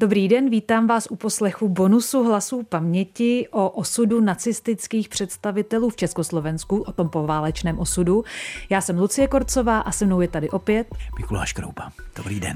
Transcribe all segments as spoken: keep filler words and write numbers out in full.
Dobrý den, vítám vás u poslechu bonusu Hlasů paměti o osudu nacistických představitelů v Československu, o tom poválečném osudu. Já jsem Lucie Korcová a se mnou je tady opět Mikuláš Kroupa. Dobrý den.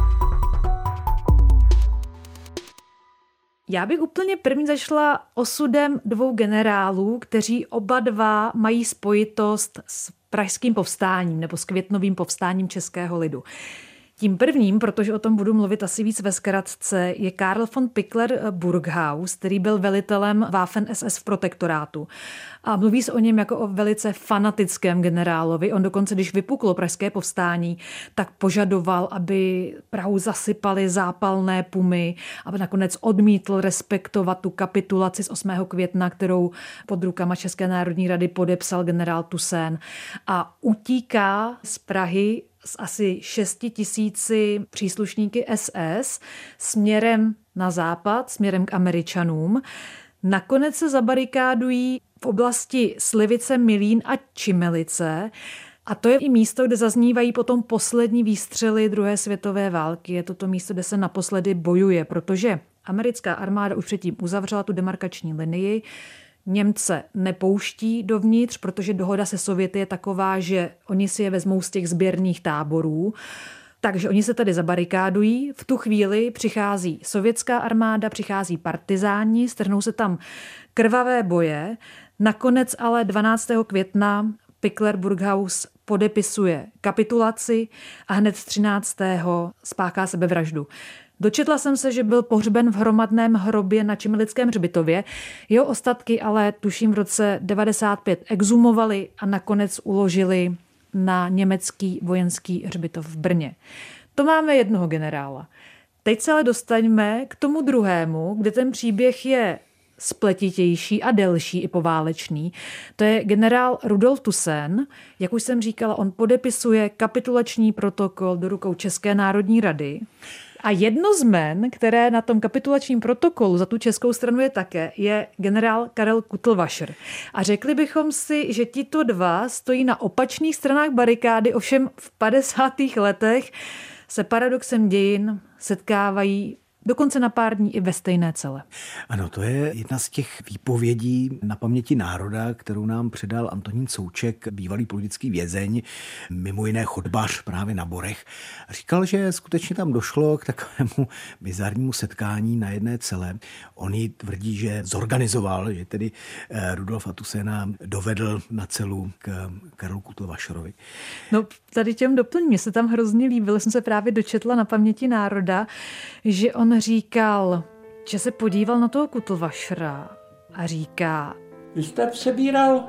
Já bych úplně první začala osudem dvou generálů, kteří oba dva mají spojitost s pražským povstáním nebo s květnovým povstáním českého lidu. Tím prvním, protože o tom budu mluvit asi víc ve zkratce, je Karl von Pickler-Burghaus, který byl velitelem Waffen-es es v protektorátu. A mluví se o něm jako o velice fanatickém generálovi. On dokonce, když vypuklo pražské povstání, tak požadoval, aby Prahu zasypali zápalné pumy, aby nakonec odmítl respektovat tu kapitulaci z osmého května, kterou pod rukama České národní rady podepsal generál Toussaint. A utíká z Prahy s asi šesti tisíci příslušníky es es směrem na západ, směrem k Američanům. Nakonec se zabarikádují v oblasti Slivice, Milín a Čimelice. A to je i místo, kde zaznívají potom poslední výstřely druhé světové války. Je to to místo, kde se naposledy bojuje, protože americká armáda už předtím uzavřela tu demarkační linii. Němce nepouští dovnitř, protože dohoda se Sověty je taková, že oni si je vezmou z těch sběrných táborů. Takže oni se tady zabarikádují. V tu chvíli přichází sovětská armáda, přichází partizáni, strhnou se tam krvavé boje. Nakonec ale dvanáctého května Pickler-Burghaus podepisuje kapitulaci a hned třináctého spáchá sebevraždu. Dočetla jsem se, že byl pohřben v hromadném hrobě na Čimelickém hřbitově. Jeho ostatky ale tuším v roce devadesát pět exhumovali a nakonec uložili na německý vojenský hřbitov v Brně. To máme jednoho generála. Teď se ale dostaňme k tomu druhému, kde ten příběh je spletitější a delší i poválečný. To je generál Rudolf Toussaint. Jak už jsem říkala, on podepisuje kapitulační protokol do rukou České národní rady. A jedno z men, které na tom kapitulačním protokolu za tu českou stranu je také, je generál Karel Kutlvašer. A řekli bychom si, že tito dva stojí na opačných stranách barikády, ovšem v padesátých letech se paradoxem dějin setkávají dokonce na pár dní i ve stejné cele. Ano, to je jedna z těch výpovědí na paměti národa, kterou nám předal Antonín Souček, bývalý politický vězeň, mimo jiné chodbař právě na Borech. Říkal, že skutečně tam došlo k takovému bizarnímu setkání na jedné cele. On jí tvrdí, že zorganizoval, že tedy Rudolfa Toussainta dovedl na celu k Karlu Kutlvašerovi. No, tady těm doplním, mě se tam hrozně líbilo, jsem se právě dočetla na paměti národa, že on říkal, že se podíval na toho Kutlvašera a říká: Vy jste přebíral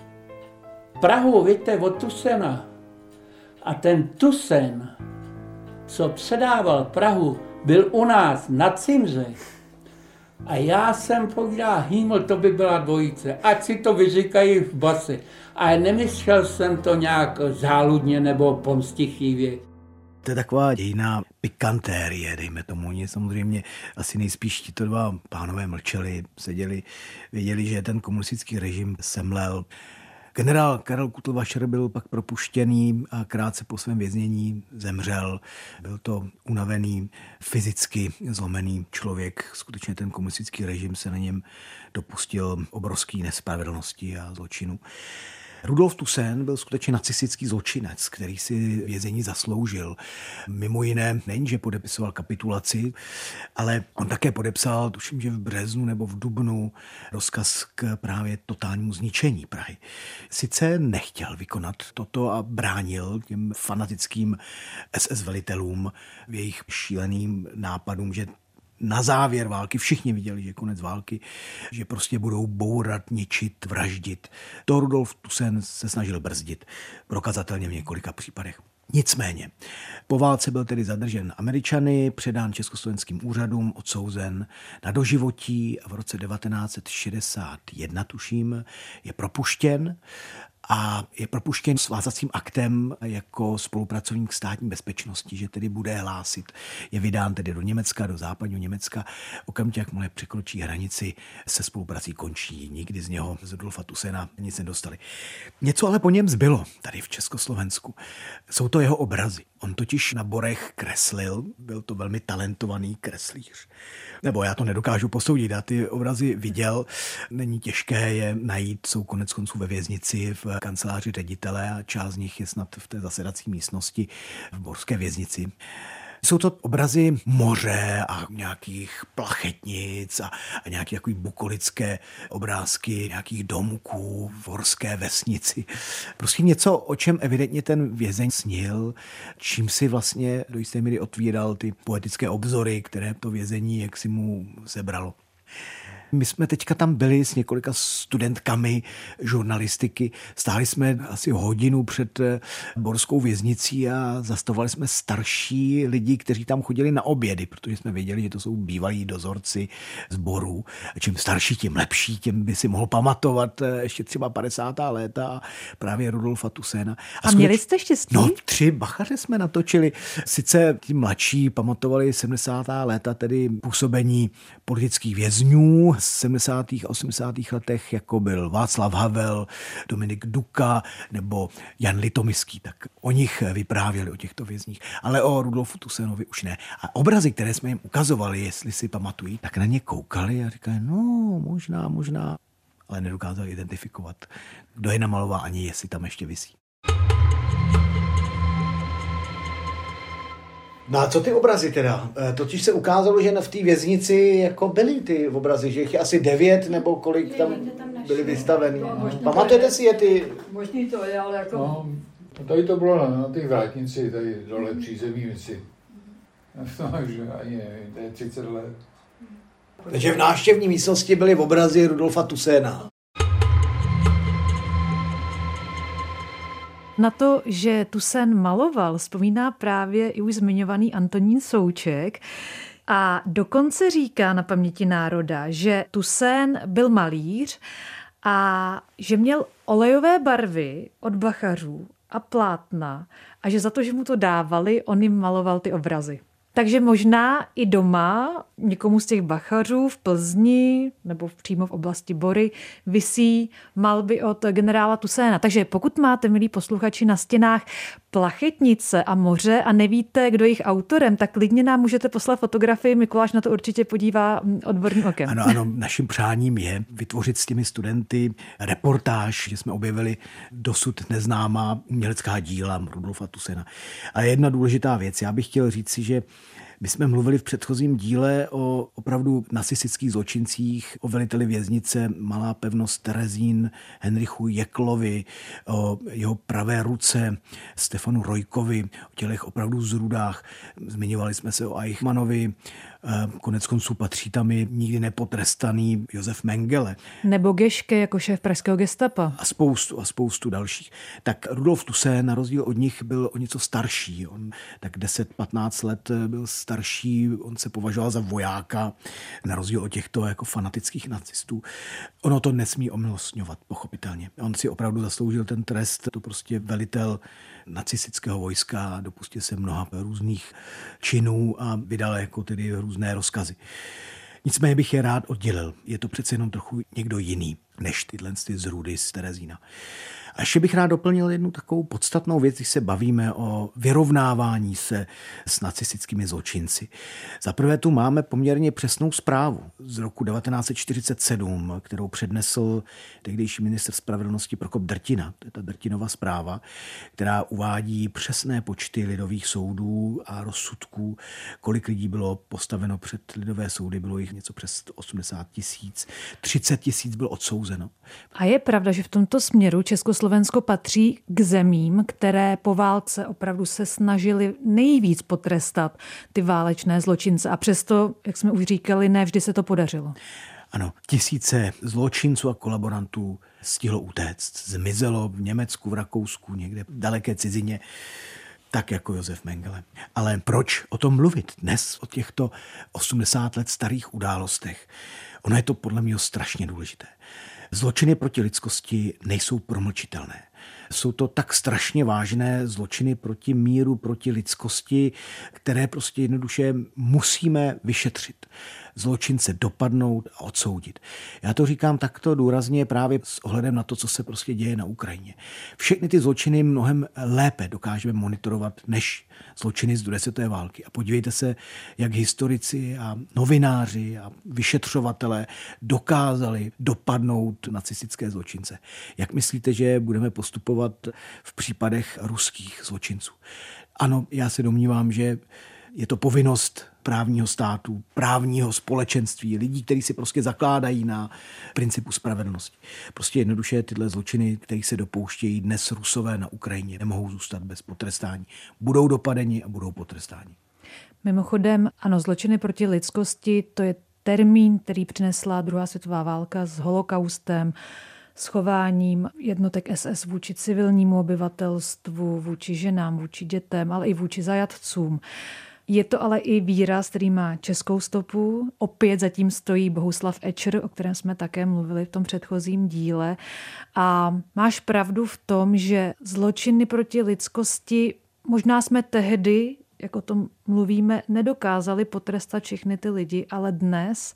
Prahu, víte, od Toussainta. A ten Toussaint, co předával Prahu, byl u nás na Cimřech. A já jsem povídal, hýml, to by byla dvojice, ať si to vyříkají v base. Ale nemyslel jsem to nějak záludně nebo pomstichývě. To je taková dějná pikantérie, dejme tomu. Oni samozřejmě asi nejspíš tito dva pánové mlčeli, seděli, věděli, že ten komunistický režim semlel. Generál Karel Kutlvašer byl pak propuštěný a krátce po svém věznění zemřel. Byl to unavený, fyzicky zlomený člověk. Skutečně ten komunistický režim se na něm dopustil obrovský nespravedlnosti a zločinu. Rudolf Toussaint byl skutečně nacistický zločinec, který si vězení zasloužil. Mimo jiné nejenže podepisoval kapitulaci, ale on také podepsal, tuším, že v březnu nebo v dubnu, rozkaz k právě totálnímu zničení Prahy. Sice nechtěl vykonat toto a bránil těm fanatickým es es velitelům v jejich šíleným nápadům, že na závěr války všichni viděli, že konec války, že prostě budou bourat, ničit, vraždit. To Rudolf Toussaint se snažil brzdit, prokazatelně v několika případech. Nicméně, po válce byl tedy zadržen Američany, předán československým úřadům, odsouzen na doživotí a v roce devatenáct set šedesát jedna, tuším, je propuštěn a je propuštěn s vázacím aktem jako spolupracovník státní bezpečnosti, že tedy bude hlásit. Je vydán tedy do Německa, do západního Německa. Okamžitě, jakmile překročí hranici, se spoluprací končí. Nikdy z něho, z Rudolfa Tusséna, nic nedostali. Něco ale po něm zbylo tady v Československu. Jsou to jeho obrazy. On totiž na borech kreslil, byl to velmi talentovaný kreslíř. Nebo já to nedokážu posoudit, já ty obrazy viděl, není těžké je najít, jsou konec konců ve věznici v kanceláři ředitele a část z nich je snad v té zasedací místnosti v Borské věznici. Jsou to obrazy moře a nějakých plachetnic a, a nějaké takový bukolické obrázky nějakých domků v horské vesnici. Prostě něco, o čem evidentně ten vězeň snil, čím si vlastně do jisté míry otvíral ty poetické obzory, které to vězení jaksi mu sebralo. My jsme teďka tam byli s několika studentkami žurnalistiky. Stáli jsme asi hodinu před Borskou věznicí a zastavovali jsme starší lidi, kteří tam chodili na obědy, protože jsme věděli, že to jsou bývalí dozorci sborů. Čím starší, tím lepší, tím by si mohl pamatovat ještě třeba padesátá léta a právě Rudolfa Tusséna. A, a měli jste štěstí? No, tři bachaře jsme natočili. Sice ti mladší pamatovali sedmdesátá léta, tedy působení politických vězňů, v sedmdesátých a osmdesátých letech, jako byl Václav Havel, Dominik Duka nebo Jan Litomyský, tak o nich vyprávěli, o těchto vězních. Ale o Rudolfu Tussénovi už ne. A obrazy, které jsme jim ukazovali, jestli si pamatují, tak na ně koukali a říkali, no možná, možná, ale nedokázali identifikovat, kdo je namaloval ani jestli tam ještě visí. No a co ty obrazy teda? Totiž se ukázalo, že v té věznici jako byly ty obrazy, že jich je asi devět nebo kolik tam byly vystavený. No, pamatujete si je ty? Možný to je, ale jako... No, tady to bylo na, na té vrátnici, tady dole přízemí věci. Takže ani nevím, to je třicet let. Takže v návštěvní místnosti byly obrazy Rudolfa Tusséna. Na to, že Toussaint maloval, vzpomíná právě i už zmiňovaný Antonín Souček a dokonce říká na paměti národa, že Toussaint byl malíř a že měl olejové barvy od bachařů a plátna a že za to, že mu to dávali, on jim maloval ty obrazy. Takže možná i doma někomu z těch bachařů v Plzni nebo přímo v oblasti Bory visí malby od generála Toussainta. Takže pokud máte, milí posluchači, na stěnách plachetnice a moře a nevíte, kdo je jejich autorem, tak klidně nám můžete poslat fotografii. Mikuláš na to určitě podívá odborným okem. Ano, ano, naším přáním je vytvořit s těmi studenty reportáž, že jsme objevili dosud neznámá umělecká díla Rudolfa Tusséna. A jedna důležitá věc, já bych chtěl říct si, že my jsme mluvili v předchozím díle o opravdu nacistických zločincích, o veliteli věznice Malá pevnost Terezín, Henrichu Jeklovi, o jeho pravé ruce Stefanu Rojkovi, o těch opravdu zrůdách. Zmiňovali jsme se o Eichmannovi, konec konců patří tam i nikdy nepotrestaný Josef Mengele. Nebo Geške jako šéf pražského gestapa. A spoustu a spoustu dalších. Tak Rudolf Toussaint na rozdíl od nich byl o něco starší. On tak deset patnáct let byl starší, on se považoval za vojáka, na rozdíl od těchto jako fanatických nacistů. Ono to nesmí omilostňovat, pochopitelně. On si opravdu zasloužil ten trest, to prostě velitel nacistického vojska, dopustil se mnoha různých činů a vydal jako tedy různé rozkazy. Nicméně bych je rád oddělil. Je to přece jenom trochu někdo jiný než tyhle ty zrůdy z Terezína. A ještě bych rád doplnil jednu takovou podstatnou věc, když se bavíme o vyrovnávání se s nacistickými zločinci. Za prvé tu máme poměrně přesnou zprávu z roku devatenáct set čtyřicet sedm, kterou přednesl tehdejší ministr spravedlnosti Prokop Drtina. To je ta Drtinova zpráva, která uvádí přesné počty lidových soudů a rozsudků, kolik lidí bylo postaveno před lidové soudy, bylo jich něco přes osmdesát tisíc, třicet tisíc bylo odsouzeno. A je pravda, že v tomto směru Československo patří k zemím, které po válce opravdu se snažili nejvíc potrestat ty válečné zločince a přesto, jak jsme už říkali, ne vždy se to podařilo. Ano, tisíce zločinců a kolaborantů stihlo utéct. Zmizelo v Německu, v Rakousku, někde v daleké cizině, tak jako Josef Mengele. Ale proč o tom mluvit dnes, o těchto osmdesát let starých událostech? Ono je to podle mě strašně důležité. Zločiny proti lidskosti nejsou promlčitelné. Jsou to tak strašně vážné zločiny proti míru, proti lidskosti, které prostě jednoduše musíme vyšetřit. Zločince dopadnout a odsoudit. Já to říkám takto důrazně právě s ohledem na to, co se prostě děje na Ukrajině. Všechny ty zločiny mnohem lépe dokážeme monitorovat než zločiny z druhé světové války. A podívejte se, jak historici a novináři a vyšetřovatelé dokázali dopadnout nacistické zločince. Jak myslíte, že budeme postupovat v případech ruských zločinců? Ano, já se domnívám, že je to povinnost právního státu, právního společenství, lidí, kteří si prostě zakládají na principu spravedlnosti. Prostě jednoduše tyhle zločiny, které se dopouštějí dnes Rusové na Ukrajině, nemohou zůstat bez potrestání. Budou dopadeni a budou potrestáni. Mimochodem, ano, zločiny proti lidskosti, to je termín, který přinesla druhá světová válka s holokaustem, s chováním jednotek S S vůči civilnímu obyvatelstvu, vůči ženám, vůči dětem, ale i vůči zajatcům. Je to ale i výraz, který má českou stopu. Opět zatím stojí Bohuslav Ečr, o kterém jsme také mluvili v tom předchozím díle. A máš pravdu v tom, že zločiny proti lidskosti, možná jsme tehdy, jak o tom mluvíme, nedokázali potrestat všechny ty lidi, ale dnes,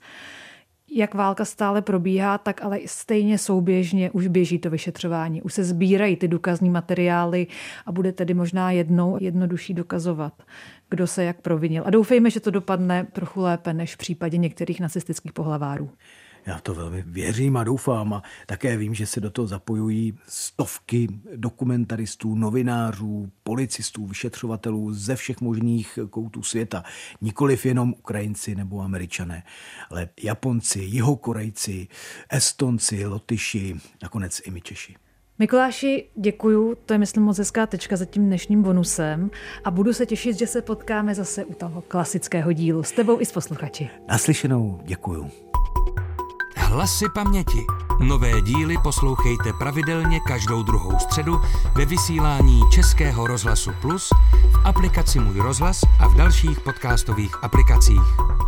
jak válka stále probíhá, tak ale stejně souběžně už běží to vyšetřování. Už se sbírají ty důkazní materiály a bude tedy možná jednou jednodušší dokazovat, kdo se jak provinil. A doufejme, že to dopadne trochu lépe než v případě některých nacistických pohlavárů. Já to velmi věřím a doufám a také vím, že se do toho zapojují stovky dokumentaristů, novinářů, policistů, vyšetřovatelů ze všech možných koutů světa. Nikoliv jenom Ukrajinci nebo Američané, ale Japonci, Jihokorejci, Estonci, Lotyši, nakonec i my Češi. Mikuláši, děkuju, to je myslím moc hezká tečka za tím dnešním bonusem a budu se těšit, že se potkáme zase u toho klasického dílu s tebou i s posluchači. Naslyšenou, děkuju. Hlasy paměti. Nové díly poslouchejte pravidelně každou druhou středu ve vysílání Českého rozhlasu Plus, v aplikaci Můj rozhlas a v dalších podcastových aplikacích.